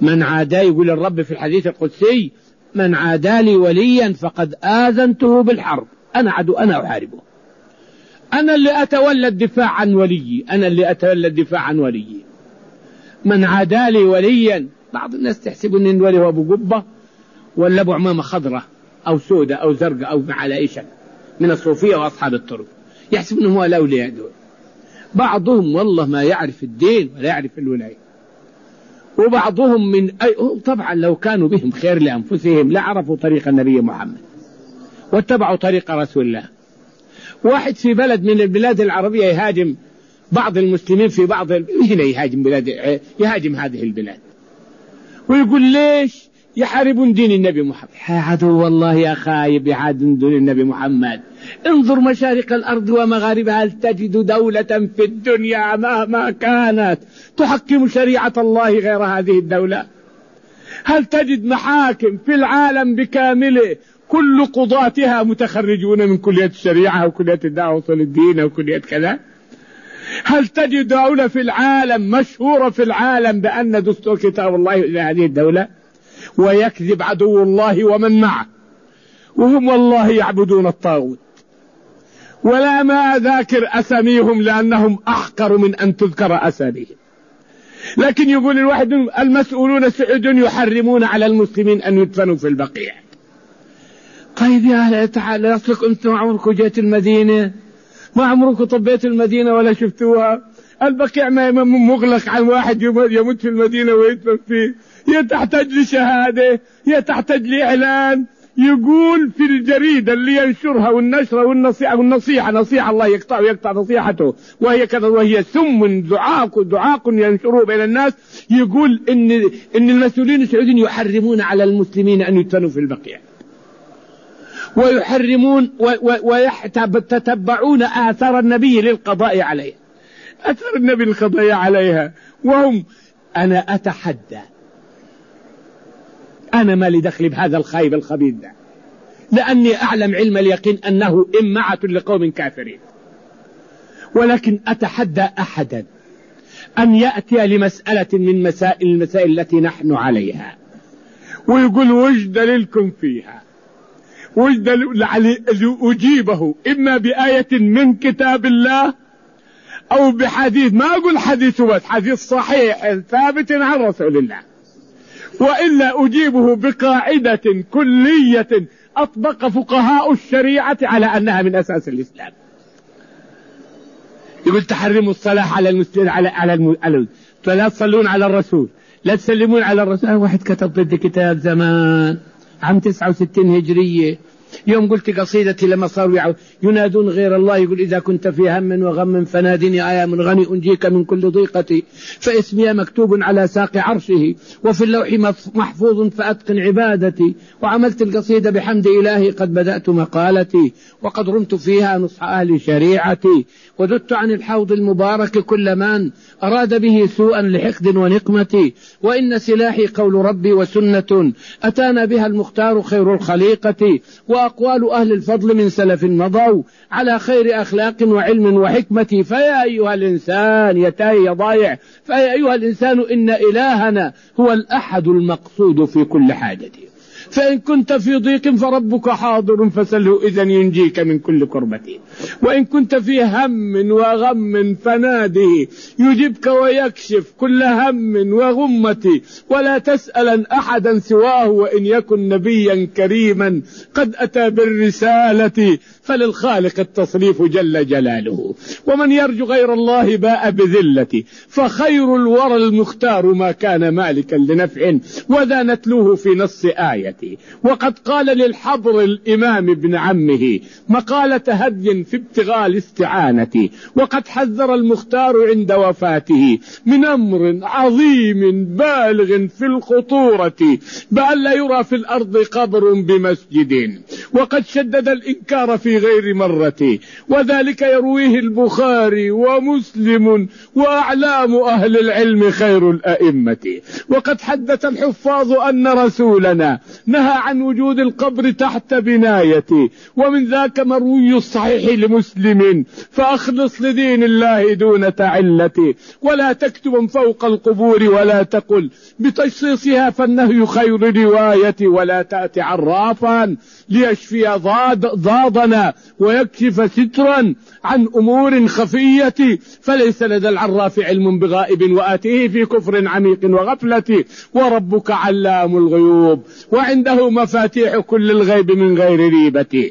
من عادى، يقول الرب في الحديث القدسي: من عادى لي وليا فقد آذنته بالحرب. أنا عدو، أنا أحاربه، أنا اللي أتولى الدفاع عن وليي، أنا اللي أتولى الدفاع عن وليي. من عادى لي وليا، بعض الناس تحسب أن الولي هو أبو قبة ولا أبو عمامة خضرة أو سودة أو زرقاء أو على أي شكل من الصوفية وأصحاب الطرق، يحسب أنهم هو الأولياء دول. بعضهم والله ما يعرف الدين ولا يعرف الولاية، وبعضهم من طبعا لو كانوا بهم خير لأنفسهم لعرفوا طريق النبي محمد واتبعوا طريق رسول الله. واحد في بلد من البلاد العربية يهاجم بعض المسلمين في بعض هنا، يهاجم هذه البلاد ويقول: ليش يحاربون دين النبي محمد؟ يا عدو والله يا خايب، يحاربون دين النبي محمد. انظر مشارق الأرض ومغاربها، هل تجد دولة في الدنيا مهما كانت تحكم شريعة الله غير هذه الدولة؟ هل تجد محاكم في العالم بكامله كل قضاتها متخرجون من كلية الشريعة وكلية الدعوة وصول الدين وكلية كذا؟ هل تجد دولة في العالم مشهورة في العالم بأن دستور كتاب الله إلى هذه الدولة؟ ويكذب عدو الله ومن معه، وهم والله يعبدون الطاغوت، ولا ما ذاكر أساميهم لأنهم أحقر من أن تذكر أساميهم. لكن يقول الواحد: المسؤولون السعوديون يحرمون على المسلمين أن يدفنوا في البقيع. طيب يا أهل تعالى، أصلكم أنتم ما عمركم جيت المدينة، ما عمركم طبيت المدينة ولا شفتوها؟ البقيع ما مغلق عن واحد يموت في المدينة ويدفن فيه، يتحتاج لشهادة، يتحتاج لإعلان، يقول في الجريدة اللي ينشرها والنشرة والنصيحة نصيحة الله يقطع نصيحته، وهي كذا، وهي سم دعاق ينشره بين الناس، يقول إن المسؤولين السعوديين يحرمون على المسلمين أن يدفنوا في البقيع، ويحرمون ويتتبعون آثار النبي للقضاء عليها، آثار النبي للقضاء عليها. وهم، أنا أتحدى، أنا ما لي دخل بهذا الخايب الخبيث ده، لأني أعلم علم اليقين أنه إمعة لقوم كافرين، ولكن أتحدى أحدا أن يأتي لمسألة من المسائل التي نحن عليها ويقول: وش دليلكم فيها؟ وش دليل أجيبه إما بآية من كتاب الله أو بحديث، ما أقول حديث بس، حديث صحيح ثابت عن رسول الله، وإلا أجيبه بقاعدة كلية أطبق فقهاء الشريعة على أنها من أساس الإسلام. يقول: تحرموا الصلاة على المسلمين، لا تصلون على الرسول، لا تسلمون على الرسول. واحد كتب ضد كتاب زمان عام 69 هجرية، يوم قلت قصيدتي لما صاروا ينادون غير الله، يقول: إذا كنت في هم وغم فنادني آية من غني أنجيك من كل ضيقتي، فاسمي مكتوب على ساق عرشه وفي اللوح محفوظ فأتقن عبادتي. وعملت القصيدة بحمد إلهي، قد بدأت مقالتي وقد رمت فيها نصح أهل شريعتي، وددت عن الحوض المبارك كل من أراد به سوءا لحقد ونقمتي، وإن سلاحي قول ربي وسنة أتانا بها المختار خير الخليقة، وأقوال أهل الفضل من سلف مضوا على خير أخلاق وعلم وحكمة. فيا أيها الإنسان، يا ضايع، فيا أيها الإنسان إن إلهنا هو الأحد المقصود في كل حاجة، فإن كنت في ضيق فربك حاضر فسله إذن ينجيك من كل كربة، وإن كنت في هم وغم فناده يجيبك ويكشف كل هم وغمة، ولا تسألا أحدا سواه وإن يكن نبيا كريما قد أتى بالرسالة، فللخالق التصريف جل جلاله، ومن يرجو غير الله باء بذلة، فخير الورى المختار ما كان مالكا لنفع، وذا نتلوه في نص آية. وقد قال للحبر الإمام ابن عمه مقالة هدي في ابتغاء الاستعانة، وقد حذر المختار عند وفاته من أمر عظيم بالغ في الخطورة، بأن لا يرى في الأرض قبر بمسجد، وقد شدد الإنكار في غير مرة، وذلك يرويه البخاري ومسلم وأعلام أهل العلم خير الأئمة. وقد حدث الحفاظ أن رسولنا نهى عن وجود القبر تحت بنايتي، ومن ذاك مروي الصحيح لمسلم: فأخلص لدين الله دون تعلتي، ولا تكتب فوق القبور، ولا تقل بتشخيصها فالنهي خير روايتي، ولا تأتي عرافا ليشفي ضادنا ويكشف سترا عن أمور خفية، فليس لدى العراف علم بغائب، وآتيه في كفر عميق وغفلة، وربك علام الغيوب وعنده مفاتيح كل الغيب من غير ريبة.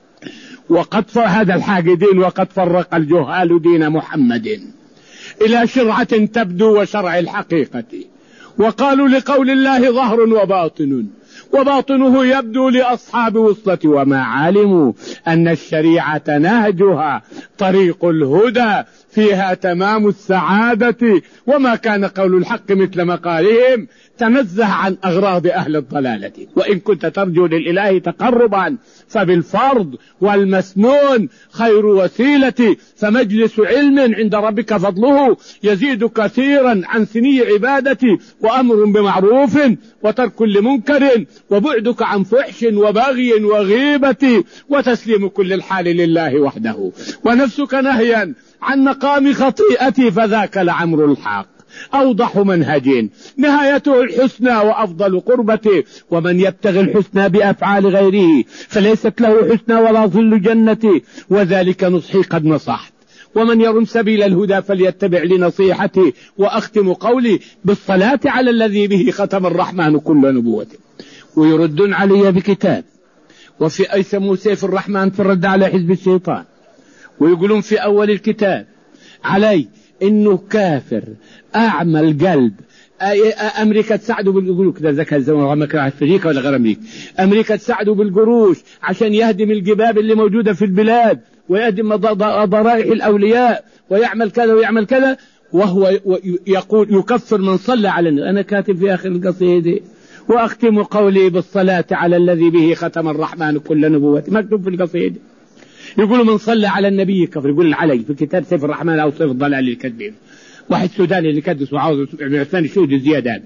هذا الحاقدين وقد فرق الجهال دين محمد إلى شرعة تبدو وشرع الحقيقة، وقالوا لقول الله ظهر وباطن، وباطنه يبدو لأصحاب وسطة، وما علموا أن الشريعة نهجها طريق الهدى، فيها تمام السعادة، وما كان قول الحق مثل مقالهم، تنزه عن أغراض أهل الضلالة. وإن كنت ترجو للإله تقربا فبالفرض والمسنون خير وسيلة، فمجلس علم عند ربك فضله يزيد كثيرا عن سني عبادتي، وأمر بمعروف وترك لمنكر، وبعدك عن فحش وبغي وغيبة، وتسليم كل الحال لله وحده، ونفسك نهيا عن مقام خطيئتي، فذاك لعمر الحق أوضح منهج نهايته الحسنى وأفضل قربته، ومن يبتغي الحسنى بأفعال غيره فليست له حسنى ولا ظل جنتي، وذلك نصحي قد نصحت، ومن يرم سبيل الهدى فليتبع لنصيحتي. وأختم قولي بالصلاة على الذي به ختم الرحمن كل نبوته. ويردون علي بكتاب، وفي أيسموا سيف الرحمن في الرد على حزب الشيطان، ويقولون في أول الكتاب علي إنه كافر أعمى القلب. أمريكا تساعده يقولوا كذا ذكى الزمان أمريكا ولا غير أمريكا، أمريكا تساعده بالقروش عشان يهدم الجباب اللي موجودة في البلاد، ويهدم ضرائح الأولياء، ويعمل كذا ويعمل كذا، وهو يقول يكفر من صلى على النبي. أنا كاتب في آخر القصيدة: وأختم قولي بالصلاة على الذي به ختم الرحمن كل نبوة. مكتوب في القصيدة. يقولوا من صلى على النبي كفر. يقول علي في كتاب سيف الرحمن أو سيف الضلال اللي كاتبين، واحد سوداني اللي كدس وعاوز الثاني شهود الزيادات،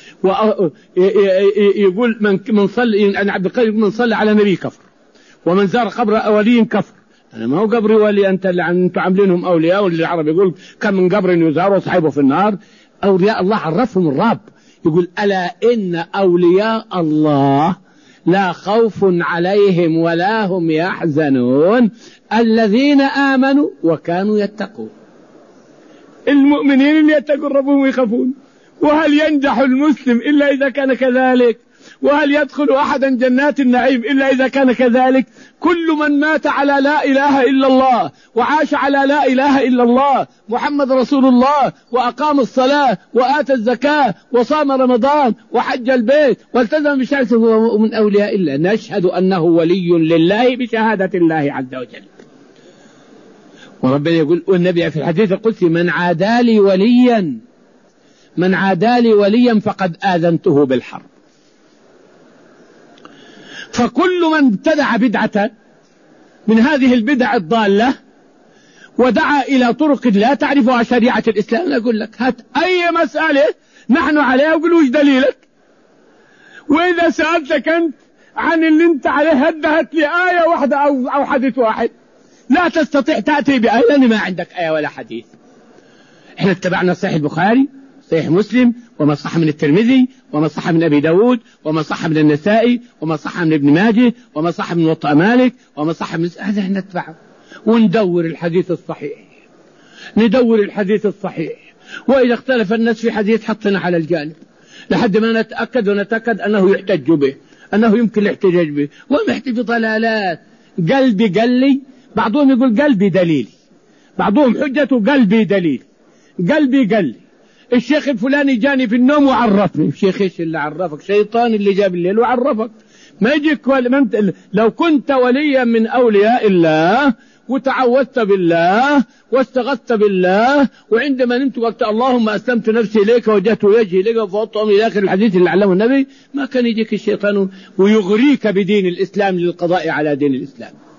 يقول من صلى، أنا عبد القادر من صلى على النبي كفر، ومن زار قبر ولي كفر. أنا ما هو قبري ولي، أنتوا عاملينهم أولياء، واللي العرب يقول كم من قبر يزار وصحيبه في النار. أولياء الله عرفهم الرب، يقول: ألا إن أولياء الله لا خوف عليهم ولا هم يحزنون الذين آمنوا وكانوا يتقون. المؤمنين اللي يتقون ربهم ويخافون. وهل ينجح المسلم إلا إذا كان كذلك؟ وهل يدخل أحدا جنات النعيم إلا إذا كان كذلك؟ كل من مات على لا إله إلا الله، وعاش على لا إله إلا الله محمد رسول الله، وأقام الصلاة وآتى الزكاة وصام رمضان وحج البيت والتزم بشرعه، هو من أولياء الله. نشهد أنه ولي لله بشهادة الله عز وجل. وربنا يقول، والنبي في الحديث القدسي: من عادى لي وليا فقد آذنته بالحرب. فكل من ابتدع بدعة من هذه البدع الضالة ودعا إلى طرق لا تعرفها شريعة الإسلام، أنا أقول لك هات أي مسألة نحن عليها وقل وش دليلك. وإذا سألتك أنت عن اللي أنت عليه هات لي آية واحدة أو حديث واحد. لا تستطيع تأتي بآية لأن ما عندك آية ولا حديث. احنا اتبعنا صحيح البخاري، صحيح مسلم، وما صح من الترمذي، وما صح من أبي داود، وما صح من النسائي، وما صح من ابن ماجه، وما صح من موطأ مالك، وما صح من هذا احنا نتبعه وندور الحديث الصحيح. ندور الحديث الصحيح، وإذا اختلف الناس في حديث حطنا على الجانب لحد ما نتأكد أنه يحتج به، أنه يمكن الاحتجاج به، وما يحتج بضلالات. قلبي قال لي، بعضهم يقول قلبي دليلي، بعضهم حجته قلبي دليل. قلبي قال لي الشيخ الفلاني جاني في النوم وعرفني. الشيخ ايش اللي عرفك؟ شيطان اللي جاب الليل وعرفك. ما يجيك لو كنت وليا من أولياء الله وتعوذت بالله واستغثت بالله، وعندما نمت وقت اللهم أسلمت نفسي إليك ووجهت وجهي إليك وفوضت أمري إلى آخر الحديث اللي علمه النبي، ما كان يجيك الشيطان ويغريك بدين الإسلام للقضاء على دين الإسلام.